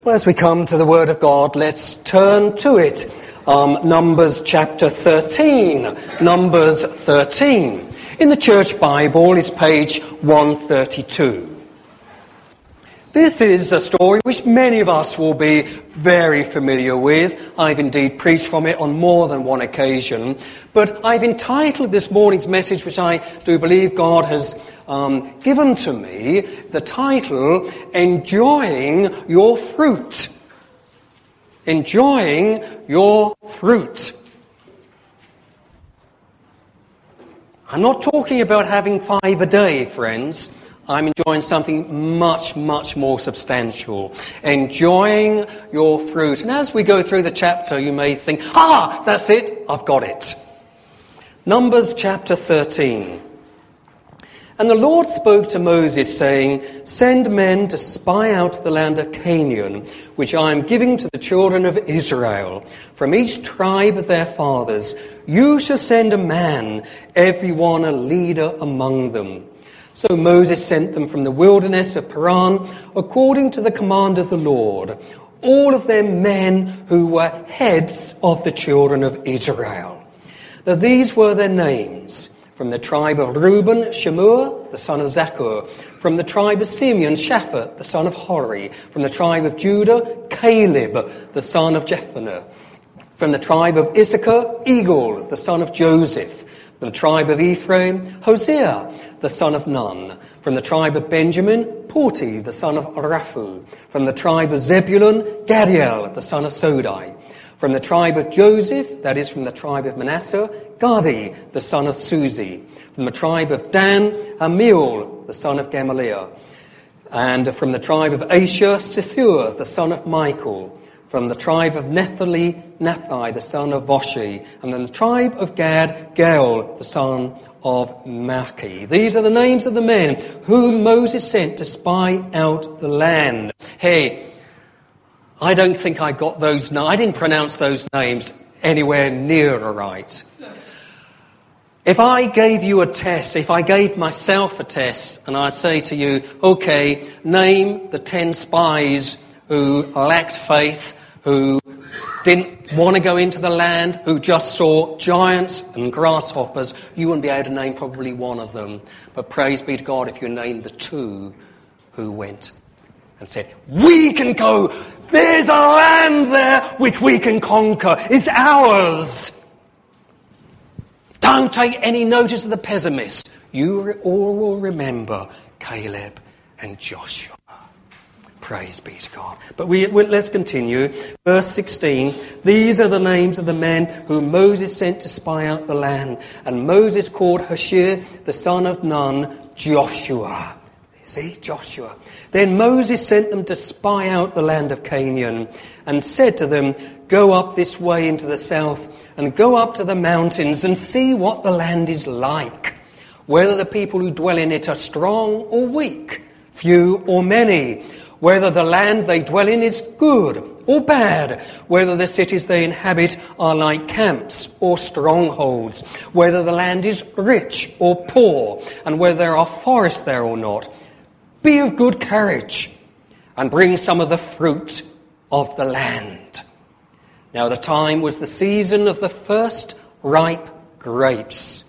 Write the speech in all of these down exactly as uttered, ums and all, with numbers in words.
Well, as we come to the Word of God, let's turn to it. Um, Numbers chapter thirteen. Numbers thirteen. In the Church Bible is page one thirty-two. This is a story which many of us will be very familiar with. I've indeed preached from it on more than one occasion. But I've entitled this morning's message, which I do believe God has um, given to me, the title, Enjoying Your Fruit. Enjoying Your Fruit. I'm not talking about having five a day, friends. I'm enjoying something much, much more substantial. Enjoying your fruit. And as we go through the chapter, you may think, ah, that's it, I've got it. Numbers chapter thirteen. And the Lord spoke to Moses, saying, Send men to spy out the land of Canaan, which I am giving to the children of Israel. From each tribe of their fathers, you shall send a man, every one a leader among them. So Moses sent them from the wilderness of Paran, according to the command of the Lord, all of them men who were heads of the children of Israel. Now these were their names. From the tribe of Reuben, Shemua, the son of Zakur. From the tribe of Simeon, Shaphat, the son of Hori. From the tribe of Judah, Caleb, the son of Jephunneh. From the tribe of Issachar, Egal, the son of Joseph. From the tribe of Ephraim, Hosea, the son of Nun. From the tribe of Benjamin, Porti, the son of Raphu. From the tribe of Zebulun, Gadiel, the son of Sodai. From the tribe of Joseph, that is from the tribe of Manasseh, Gadi, the son of Suzi. From the tribe of Dan, Amiel, the son of Gamaliel. And from the tribe of Asher, Sethur, the son of Michael. From the tribe of Naphtali, Naphtali, the son of Voshi. And from the tribe of Gad, Gael, the son of Maki. These are the names of the men whom Moses sent to spy out the land. Hey, I don't think I got those names. I didn't pronounce those names anywhere near right. If I gave you a test, if I gave myself a test, and I say to you, okay, name the ten spies who lacked faith, who didn't want to go into the land, who just saw giants and grasshoppers, you wouldn't be able to name probably one of them. But praise be to God if you named the two who went and said, we can go, there's a land there which we can conquer, it's ours. Don't take any notice of the pessimists. You all will remember Caleb and Joshua. Praise be to God. But we, we, let's continue. Verse sixteen. These are the names of the men whom Moses sent to spy out the land. And Moses called Hoshea, the son of Nun, Joshua. See, Joshua. Then Moses sent them to spy out the land of Canaan and said to them, Go up this way into the south and go up to the mountains and see what the land is like, whether the people who dwell in it are strong or weak, few or many, whether the land they dwell in is good or bad, whether the cities they inhabit are like camps or strongholds, whether the land is rich or poor, and whether there are forests there or not. Be of good courage and bring some of the fruit of the land. Now the time was the season of the first ripe grapes.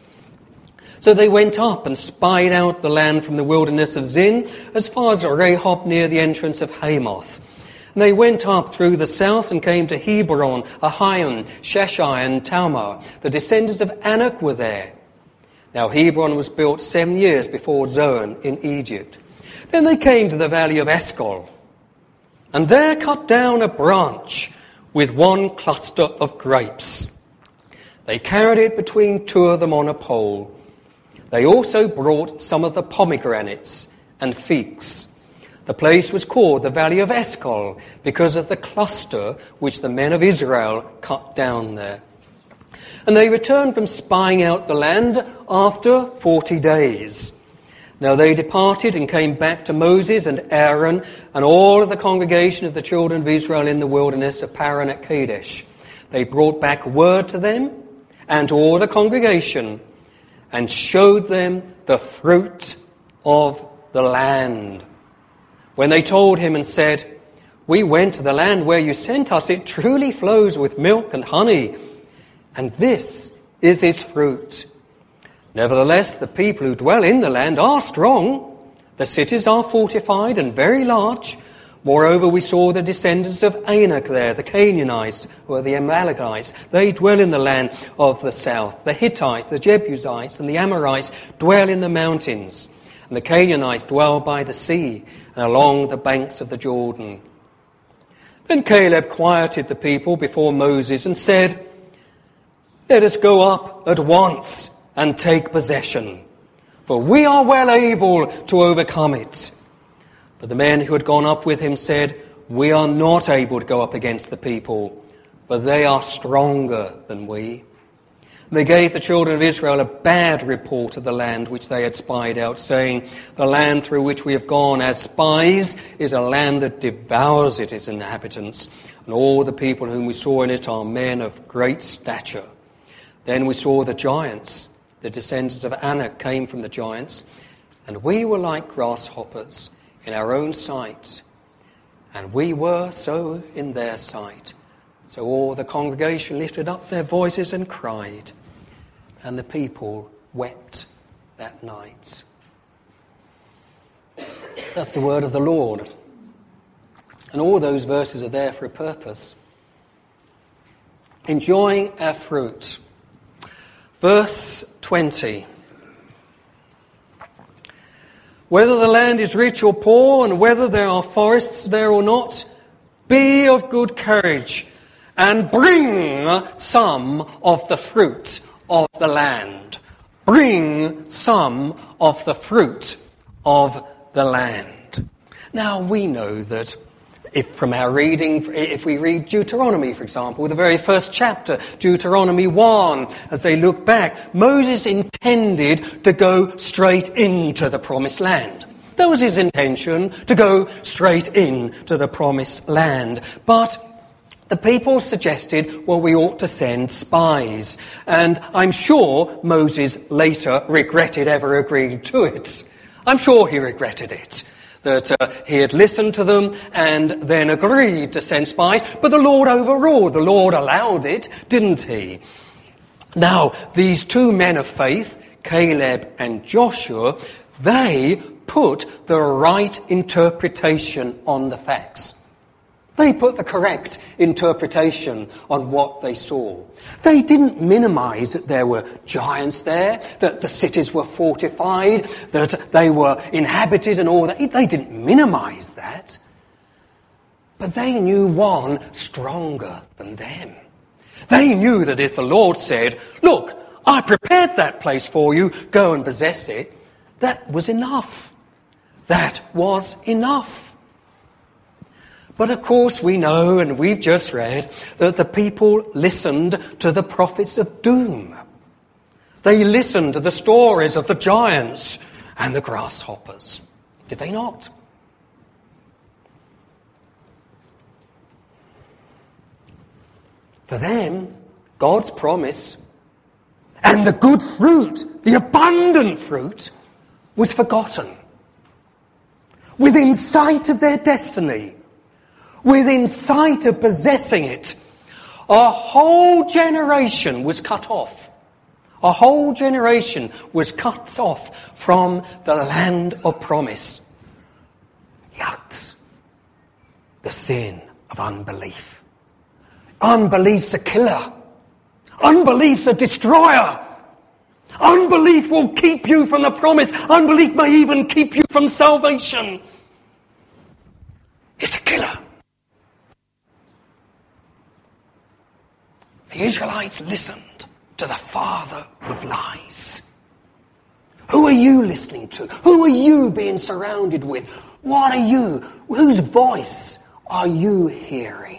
So they went up and spied out the land from the wilderness of Zin as far as Rehob near the entrance of Hamath. And they went up through the south and came to Hebron, Ahion, Sheshai and Talmah. The descendants of Anak were there. Now Hebron was built seven years before Zoan in Egypt. Then they came to the valley of Eshcol, and there cut down a branch with one cluster of grapes. They carried it between two of them on a pole. They also brought some of the pomegranates and figs. The place was called the valley of Eshcol because of the cluster which the men of Israel cut down there. And they returned from spying out the land after forty days. Now they departed and came back to Moses and Aaron and all of the congregation of the children of Israel in the wilderness of Paran at Kadesh. They brought back word to them and to all the congregation and showed them the fruit of the land. When they told him and said, We went to the land where you sent us. It truly flows with milk and honey, and this is its fruit. Nevertheless, the people who dwell in the land are strong. The cities are fortified and very large. Moreover, we saw the descendants of Anak there, the Canaanites, who are the Amalekites. They dwell in the land of the south. The Hittites, the Jebusites, and the Amorites dwell in the mountains. And the Canaanites dwell by the sea and along the banks of the Jordan. Then Caleb quieted the people before Moses and said, "Let us go up at once and take possession, for we are well able to overcome it." But the men who had gone up with him said, "We are not able to go up against the people, for they are stronger than we." And they gave the children of Israel a bad report of the land which they had spied out, saying, "The land through which we have gone as spies is a land that devours it, its inhabitants, and all the people whom we saw in it are men of great stature." Then we saw the giants. The descendants of Anak came from the giants, and we were like grasshoppers in our own sight, and we were so in their sight. So all the congregation lifted up their voices and cried, and the people wept that night. That's the word of the Lord. And all those verses are there for a purpose. Enjoying our fruit. Verse twenty. Whether the land is rich or poor, and whether there are forests there or not, be of good courage, and bring some of the fruit of the land. Bring some of the fruit of the land. Now we know that if from our reading, if we read Deuteronomy, for example, the very first chapter, Deuteronomy one, as they look back, Moses intended to go straight into the promised land. That was his intention, to go straight into the promised land. But the people suggested, well, we ought to send spies. And I'm sure Moses later regretted ever agreeing to it. I'm sure he regretted it, that uh, he had listened to them and then agreed to send spies. But the Lord overruled. The Lord allowed it, didn't he? Now, these two men of faith, Caleb and Joshua, they put the right interpretation on the facts. They put the correct interpretation on what they saw. They didn't minimize that there were giants there, that the cities were fortified, that they were inhabited and all that. They didn't minimize that. But they knew one stronger than them. They knew that if the Lord said, "Look, I prepared that place for you, go and possess it," that was enough. That was enough. But of course we know, and we've just read, that the people listened to the prophets of doom. They listened to the stories of the giants and the grasshoppers. Did they not? For them, God's promise and the good fruit, the abundant fruit, was forgotten. Within sight of their destiny, within sight of possessing it, a whole generation was cut off. A whole generation was cut off from the land of promise. Yet, the sin of unbelief. Unbelief's a killer. Unbelief's a destroyer. Unbelief will keep you from the promise. Unbelief may even keep you from salvation. It's a killer. The Israelites listened to the father of lies. Who are you listening to? Who are you being surrounded with? What are you? Whose voice are you hearing?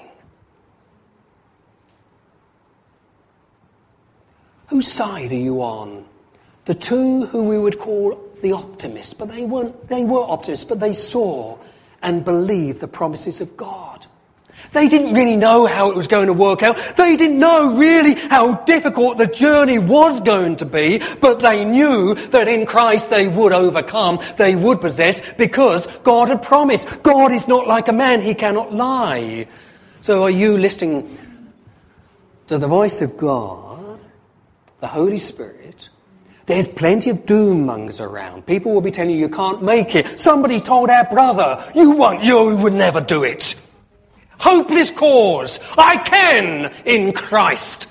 Whose side are you on? The two who we would call the optimists, but they weren't, they were optimists, but they saw and believed the promises of God. They didn't really know how it was going to work out. They didn't know really how difficult the journey was going to be, but they knew that in Christ they would overcome, they would possess, because God had promised. God is not like a man, he cannot lie. So are you listening to the voice of God, the Holy Spirit? There's plenty of doom mongers around. People will be telling you you can't make it. Somebody told our brother, you won't, you would never do it. Hopeless cause. I can in Christ.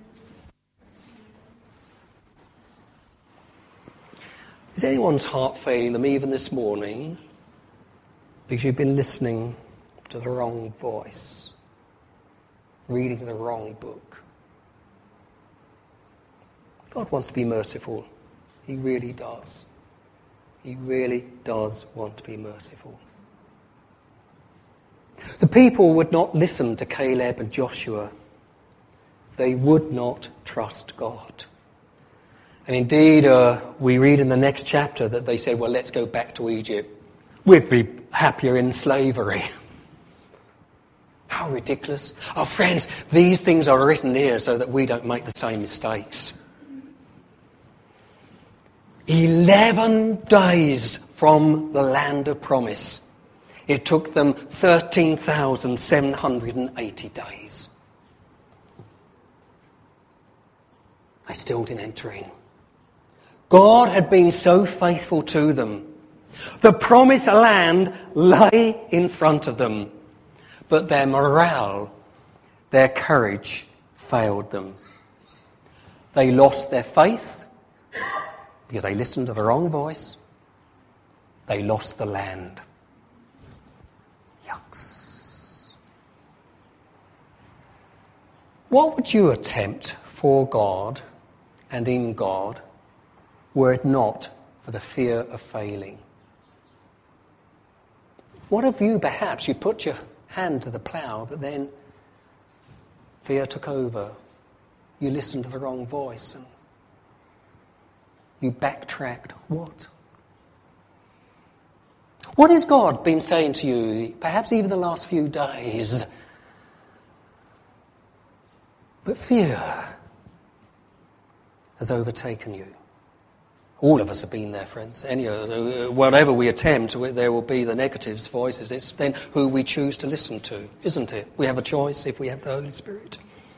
Is anyone's heart failing them even this morning because you've been listening to the wrong voice, reading the wrong book? God wants to be merciful. He really does. He really does want to be merciful. The people would not listen to Caleb and Joshua. They would not trust God. And indeed, uh, we read in the next chapter that they said, well, let's go back to Egypt. We'd be happier in slavery. How ridiculous. Oh, friends, these things are written here so that we don't make the same mistakes. Eleven days from the land of promise. It took them thirteen thousand seven hundred eighty days. They still didn't enter in. God had been so faithful to them. The promised land lay in front of them. But their morale, their courage failed them. They lost their faith because they listened to the wrong voice. They lost the land. Yucks. What would you attempt for God and in God were it not for the fear of failing? What have you, perhaps, you put your hand to the plough, but then fear took over. You listened to the wrong voice and you backtracked. What? What has God been saying to you, perhaps even the last few days? But fear has overtaken you. All of us have been there, friends. Any, uh, whatever we attempt, there will be the negatives, voices. It's then who we choose to listen to, isn't it? We have a choice if we have the Holy Spirit.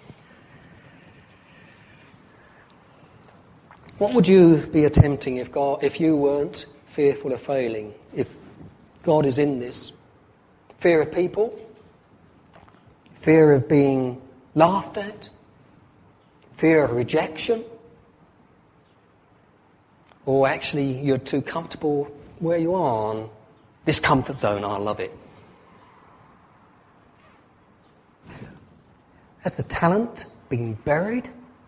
What would you be attempting if God, if you weren't fearful of failing? If God is in this? Fear of people? Fear of being laughed at? Fear of rejection? Or actually you're too comfortable where you are? This comfort zone, I love it. Has the talent been buried?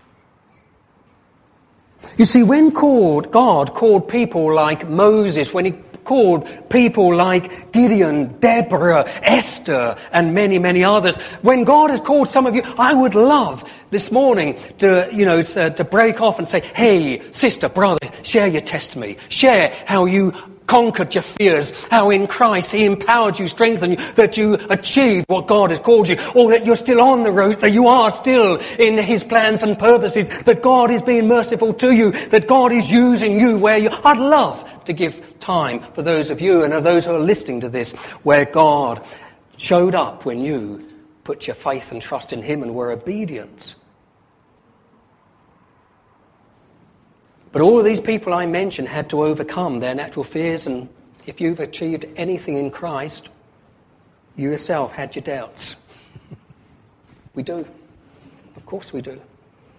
You see, when called, God called people like Moses, when he called people like Gideon, Deborah, Esther, and many, many others. When God has called some of you, I would love this morning to, you know, to break off and say, hey, sister, brother, share your testimony. Share how you conquered your fears, how in Christ he empowered you, strengthened you, that you achieved what God has called you, or that you're still on the road, that you are still in his plans and purposes, that God is being merciful to you, that God is using you where you... I'd love to give time for those of you and of those who are listening to this, where God showed up when you put your faith and trust in him and were obedient. But all of these people I mentioned had to overcome their natural fears, and if you've achieved anything in Christ, you yourself had your doubts. We do. Of course we do.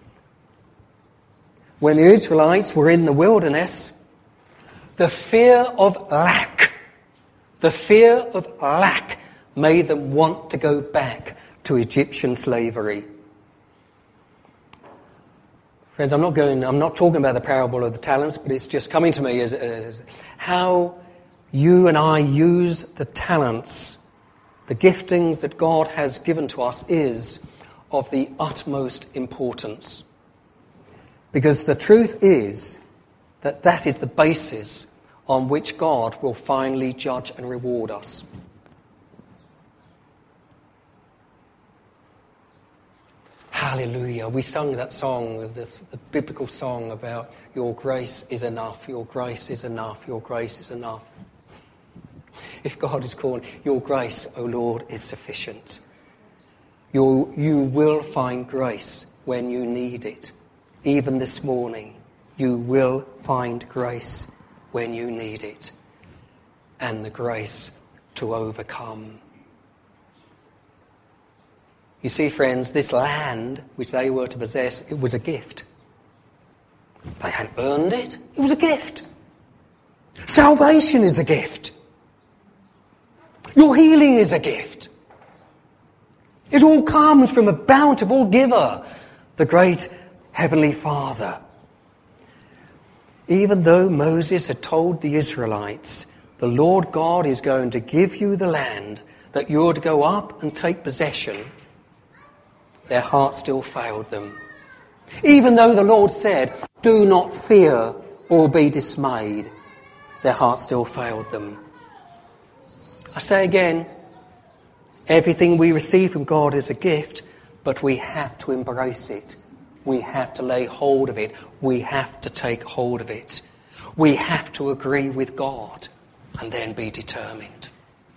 When the Israelites were in the wilderness, the fear of lack, the fear of lack made them want to go back to Egyptian slavery. Friends, I'm not going, I'm not talking about the parable of the talents, but it's just coming to me as, as how you and I use the talents, the giftings that God has given to us is of the utmost importance. Because the truth is that that is the basis on which God will finally judge and reward us. Hallelujah. We sung that song, this, the biblical song about your grace is enough, your grace is enough, your grace is enough. If God is calling, your grace, O Lord, is sufficient. You, you will find grace when you need it. Even this morning, you will find grace when you need it. And the grace to overcome. You see, friends, this land which they were to possess, it was a gift. They hadn't earned it. It was a gift. Salvation is a gift. Your healing is a gift. It all comes from a bountiful giver, the great Heavenly Father. Even though Moses had told the Israelites, the Lord God is going to give you the land that you're to go up and take possession, their heart still failed them. Even though the Lord said, do not fear or be dismayed, their heart still failed them. I say again, everything we receive from God is a gift, but we have to embrace it. We have to lay hold of it. We have to take hold of it. We have to agree with God and then be determined.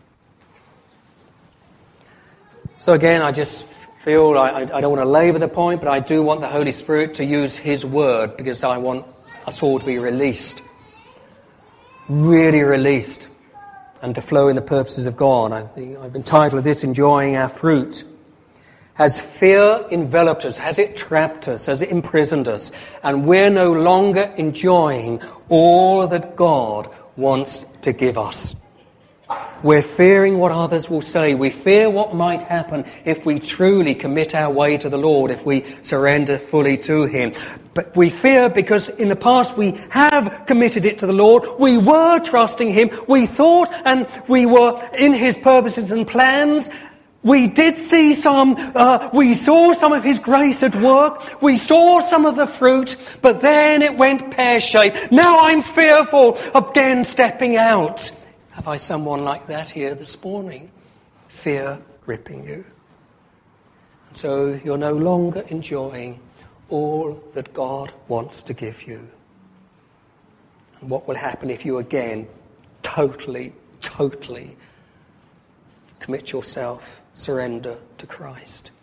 So again, I just feel I, I don't want to labour the point, but I do want the Holy Spirit to use His word because I want us all to be released. Really released. And to flow in the purposes of God. I think I've entitled this, Enjoying Our Fruit. Has fear enveloped us? Has it trapped us? Has it imprisoned us? And we're no longer enjoying all that God wants to give us. We're fearing what others will say. We fear what might happen if we truly commit our way to the Lord, if we surrender fully to Him. But we fear because in the past we have committed it to the Lord. We were trusting Him. We thought and we were in His purposes and plans. We did see some, uh, we saw some of His grace at work. We saw some of the fruit, but then it went pear-shaped. Now I'm fearful of again stepping out. Have I someone like that here this morning? Fear gripping you. And so you're no longer enjoying all that God wants to give you. And what will happen if you again totally, totally commit yourself, surrender to Christ?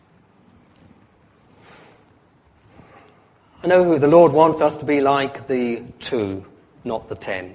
I know the Lord wants us to be like the two, not the ten.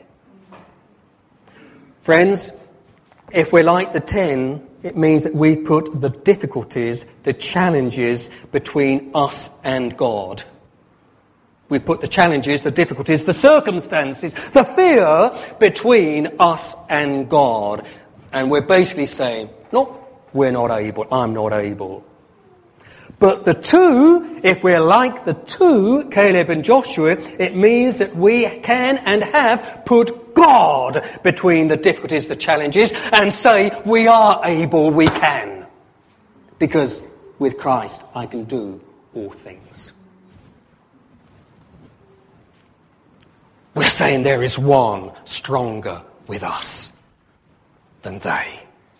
Friends, if we're like the ten, it means that we put the difficulties, the challenges between us and God. We put the challenges, the difficulties, the circumstances, the fear between us and God. And we're basically saying, no, we're not able, I'm not able. But the two, if we're like the two, Caleb and Joshua, it means that we can and have put God between the difficulties, the challenges, and say, we are able, we can. Because with Christ, I can do all things. We're saying there is one stronger with us than they.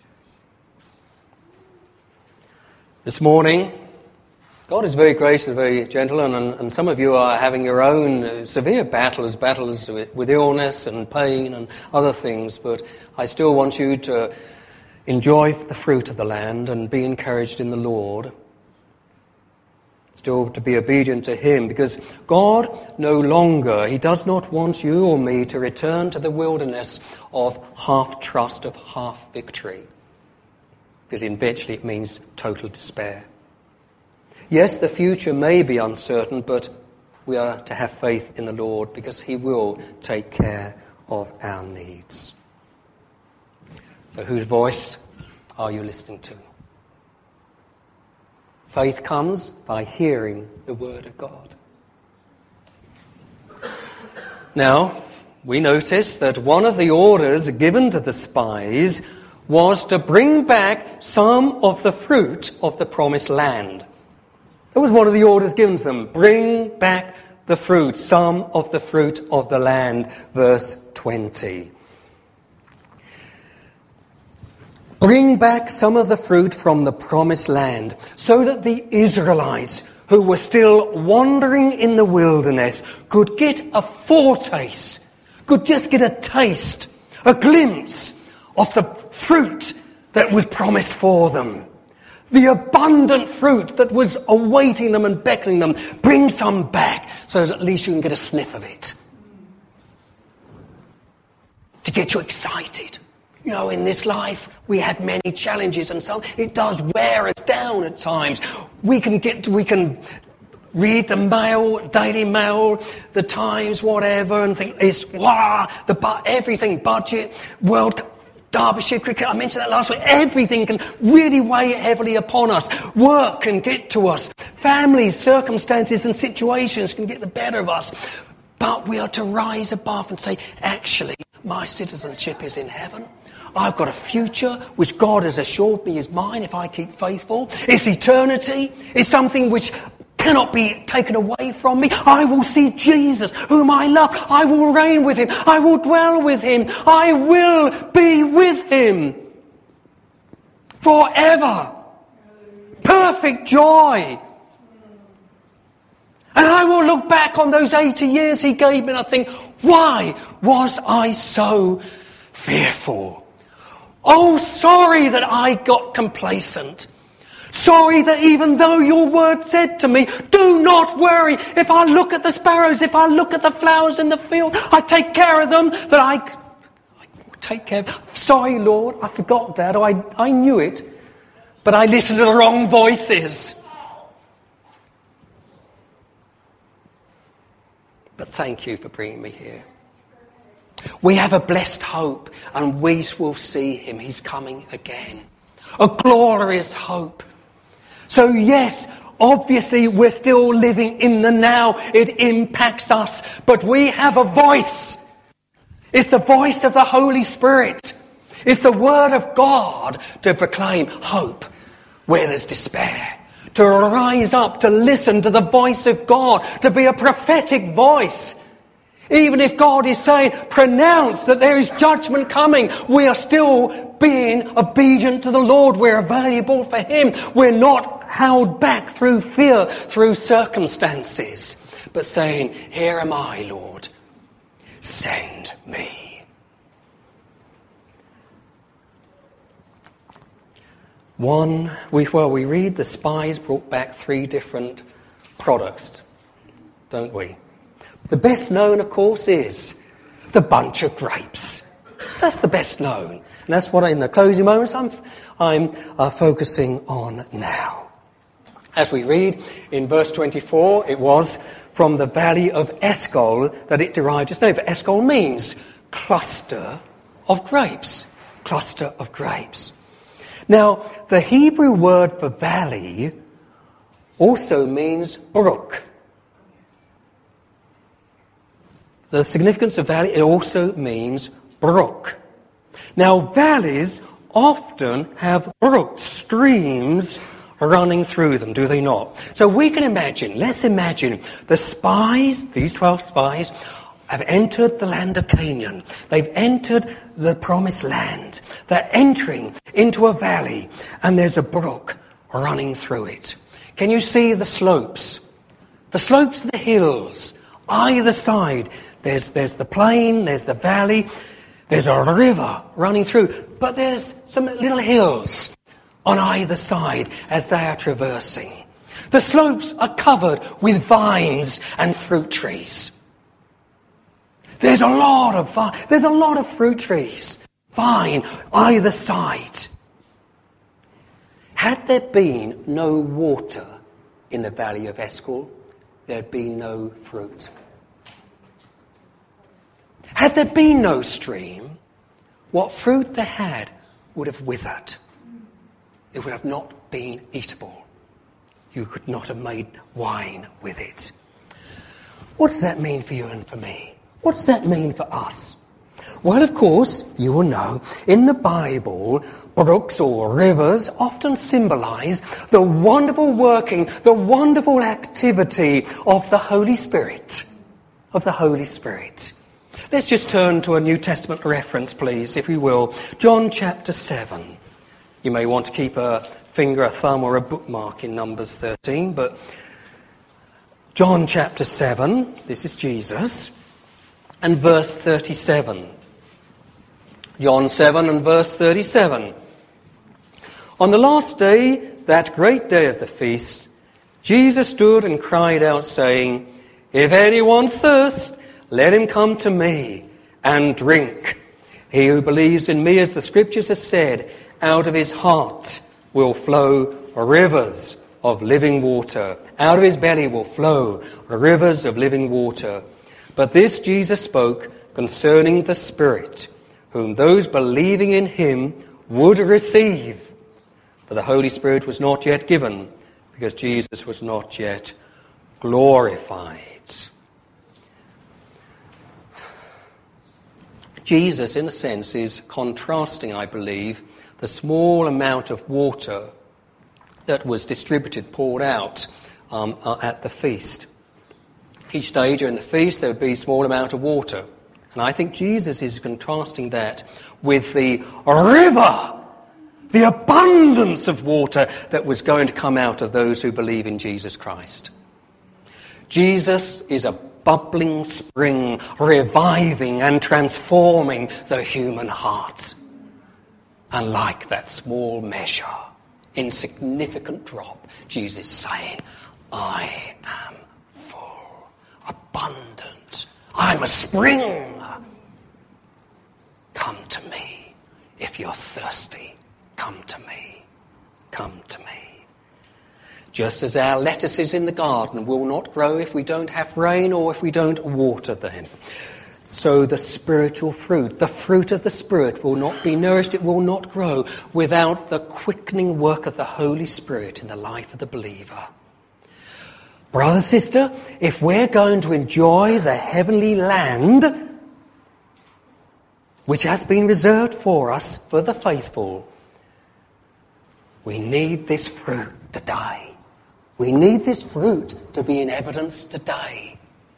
This morning, God is very gracious and very gentle, and, and some of you are having your own uh, severe battles, battles with, with illness and pain and other things, but I still want you to enjoy the fruit of the land and be encouraged in the Lord. Still to be obedient to Him, because God no longer, He does not want you or me to return to the wilderness of half-trust, of half-victory, because eventually it means total despair. Yes, the future may be uncertain, but we are to have faith in the Lord because He will take care of our needs. So whose voice are you listening to? Faith comes by hearing the Word of God. Now, we notice that one of the orders given to the spies was to bring back some of the fruit of the promised land. That was one of the orders given to them. Bring back the fruit, some of the fruit of the land, verse twenty. Bring back some of the fruit from the promised land, so that the Israelites who were still wandering in the wilderness could get a foretaste, could just get a taste, a glimpse of the fruit that was promised for them. The abundant fruit that was awaiting them and beckoning them. Bring some back so that at least you can get a sniff of it. To get you excited. You know, in this life, we have many challenges and so it does wear us down at times. We can get, we can read the mail, Daily Mail, the Times, whatever, and think it's, wow, the, everything, budget, World Cup, Derbyshire cricket, I mentioned that last week. Everything can really weigh heavily upon us. Work can get to us. Families, circumstances and situations can get the better of us. But we are to rise above and say, actually, my citizenship is in heaven. I've got a future which God has assured me is mine if I keep faithful. It's eternity. It's something which cannot be taken away from me. I will see Jesus, whom I love. I will reign with him. I will dwell with him. I will be with him forever. Perfect joy. And I will look back on those eighty years he gave me and I think, why was I so fearful? Oh, sorry that I got complacent. Sorry that even though your word said to me, do not worry. If I look at the sparrows, if I look at the flowers in the field, I take care of them, that I, I take care of. Sorry, Lord, I forgot that. Or I, I knew it, but I listened to the wrong voices. But thank you for bringing me here. We have a blessed hope and we will see him. He's coming again. A glorious hope. So yes, obviously we're still living in the now. It impacts us. But we have a voice. It's the voice of the Holy Spirit. It's the word of God to proclaim hope where there's despair. To rise up, to listen to the voice of God. To be a prophetic voice. Even if God is saying, pronounce that there is judgment coming, we are still being obedient to the Lord. We're available for him. We're not held back through fear, through circumstances, but saying, here am I, Lord. Send me. One, we, well, we read the spies brought back three different products, don't we? The best known, of course, is the bunch of grapes. That's the best known. And that's what in the closing moments I'm, I'm uh, focusing on now. As we read in verse twenty-four, it was from the valley of Eshcol that it derived its name. For Eshcol means cluster of grapes. Cluster of grapes. Now, the Hebrew word for valley also means brook. The significance of valley, it also means brook. Now, valleys often have brooks, streams running through them, do they not? So we can imagine, let's imagine the spies, these twelve spies, have entered the land of Canaan. They've entered the promised land. They're entering into a valley and there's a brook running through it. Can you see the slopes? The slopes of the hills, either side. There's, there's the plain, there's the valley, there's a river running through, but there's some little hills on either side as they are traversing. The slopes are covered with vines and fruit trees. There's a lot of vine, there's a lot of fruit trees, vine either side. Had there been no water in the valley of Eshcol, there'd be no fruit. Had there been no stream, what fruit they had would have withered. It would have not been eatable. You could not have made wine with it. What does that mean for you and for me? What does that mean for us? Well, of course, you will know, in the Bible, brooks or rivers often symbolize the wonderful working, the wonderful activity of the Holy Spirit. Of the Holy Spirit. Let's just turn to a New Testament reference, please, if you will. John chapter seven. You may want to keep a finger, a thumb, or a bookmark in Numbers thirteen, but John chapter seven, this is Jesus, and verse thirty-seven. John seven and verse thirty-seven. On the last day, that great day of the feast, Jesus stood and cried out, saying, "If anyone thirsts, let him come to me and drink. He who believes in me, as the Scriptures have said, out of his heart will flow rivers of living water. Out of his belly will flow rivers of living water." But this Jesus spoke concerning the Spirit, whom those believing in him would receive. For the Holy Spirit was not yet given, because Jesus was not yet glorified. Jesus, in a sense, is contrasting, I believe, the small amount of water that was distributed, poured out um, uh, at the feast. Each day during the feast there would be a small amount of water. And I think Jesus is contrasting that with the river, the abundance of water that was going to come out of those who believe in Jesus Christ. Jesus is a bubbling spring, reviving and transforming the human heart. And like that small measure, insignificant drop, Jesus is saying, I am full, abundant. I'm a spring. Come to me. If you're thirsty, come to me. Come to me. Just as our lettuces in the garden will not grow if we don't have rain or if we don't water them, so the spiritual fruit, the fruit of the Spirit, will not be nourished, it will not grow without the quickening work of the Holy Spirit in the life of the believer. Brother, sister, if we're going to enjoy the heavenly land, which has been reserved for us, for the faithful, we need this fruit today. We need this fruit to be in evidence today.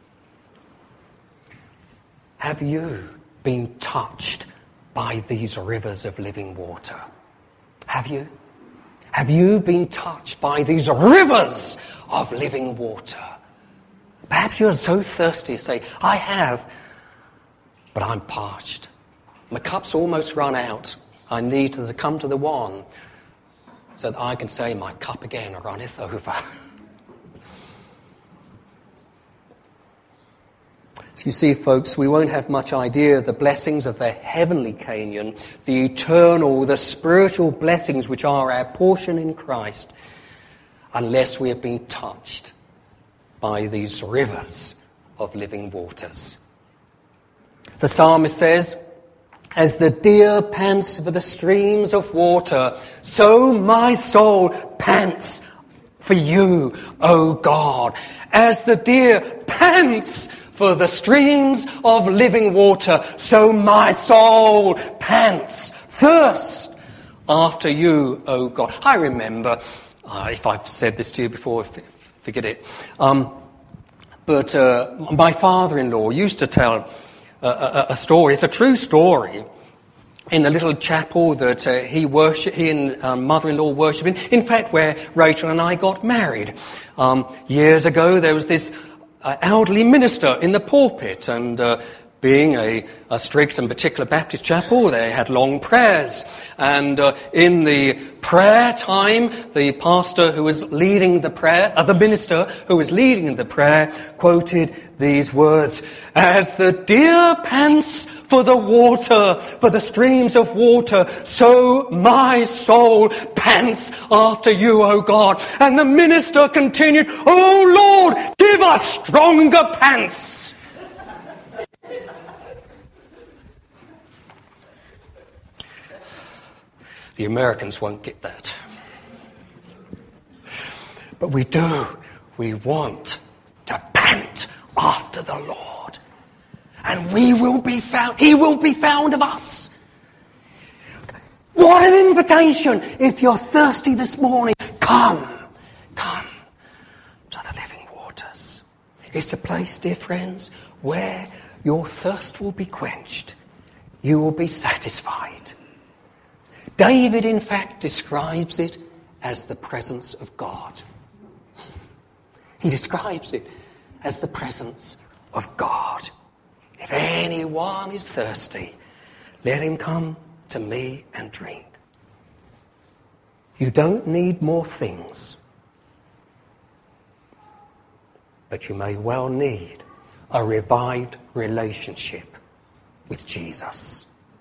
Have you been touched by these rivers of living water? Have you? Have you been touched by these rivers of living water? Perhaps you're so thirsty to say, I have, but I'm parched. My cup's almost run out. I need to come to the one so that I can say, my cup again runneth over. So you see, folks, we won't have much idea of the blessings of the heavenly Canaan, the eternal, the spiritual blessings which are our portion in Christ, unless we have been touched by these rivers of living waters. The psalmist says, as the deer pants for the streams of water, so my soul pants for you, O God. As the deer pants for the streams of living water, so my soul pants, thirsts after you, O God. I remember, uh, if I've said this to you before, f- forget it, um, but uh, my father-in-law used to tell a, a, a story. It's a true story. In the little chapel that uh, he worship, he and um, mother-in-law worship in. In fact, where Rachel and I got married. Um, years ago, there was this uh, elderly minister in the pulpit, and uh, being a, a strict and particular Baptist chapel, they had long prayers. And uh, in the prayer time, the pastor who was leading the prayer, uh, the minister who was leading the prayer, quoted these words, as the deer pants for the water, for the streams of water, so my soul pants after you, O God. And the minister continued, O Lord, give us stronger pants. The Americans won't get that. But we do. We want to pant after the Lord. And we will be found, he will be found of us. What an invitation. If you're thirsty this morning, come, come to the living waters. It's a place, dear friends, where your thirst will be quenched. You will be satisfied. David, in fact, describes it as the presence of God. He describes it as the presence of God. If anyone is thirsty, let him come to me and drink. You don't need more things, but you may well need a revived relationship with Jesus.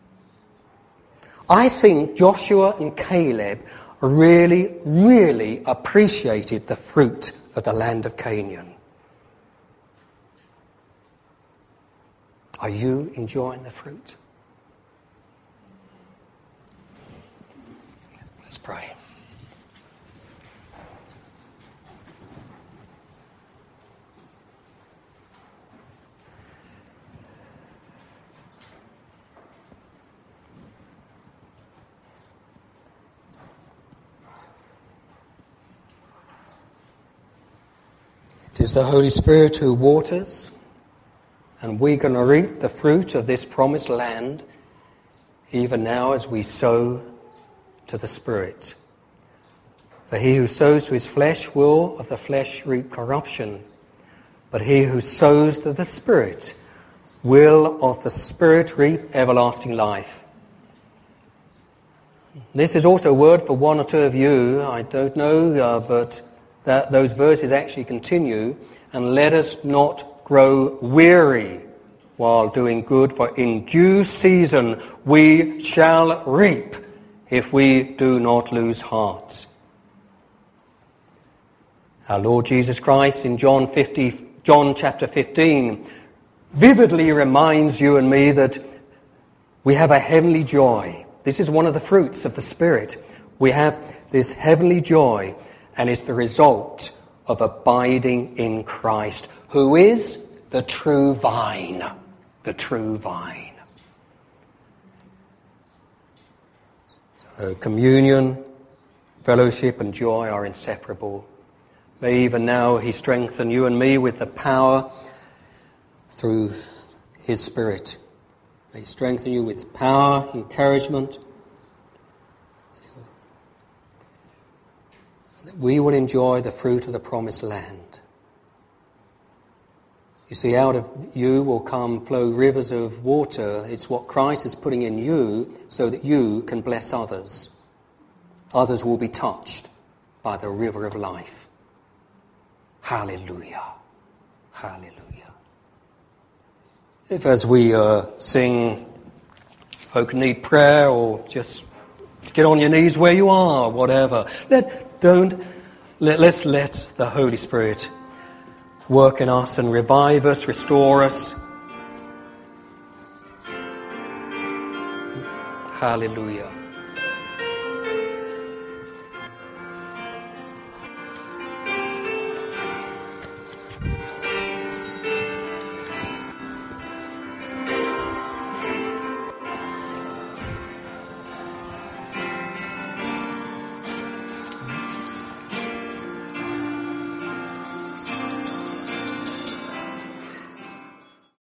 I think Joshua and Caleb really, really appreciated the fruit of the land of Canaan. Are you enjoying the fruit? Let's pray. It is the Holy Spirit who waters, and we're going to reap the fruit of this promised land even now as we sow to the Spirit. For he who sows to his flesh will of the flesh reap corruption, but he who sows to the Spirit will of the Spirit reap everlasting life. This is also a word for one or two of you, I don't know, uh, but that those verses actually continue, and let us not grow weary while doing good, for in due season we shall reap if we do not lose heart. Our Lord Jesus Christ in John fifty, John chapter fifteen vividly reminds you and me that we have a heavenly joy. This is one of the fruits of the Spirit. We have this heavenly joy, and it's the result of abiding in Christ, who is the true vine. The true vine. So communion, fellowship and joy are inseparable. May even now he strengthen you and me with the power through his Spirit. May he strengthen you with power, encouragement, that we will enjoy the fruit of the promised land. You see, out of you will come flow rivers of water. It's what Christ is putting in you so that you can bless others. Others will be touched by the river of life. Hallelujah. Hallelujah. If as we uh, sing, folk need prayer, or just get on your knees where you are, whatever. Let, don't, let, let's let the Holy Spirit work in us and revive us, restore us. Hallelujah.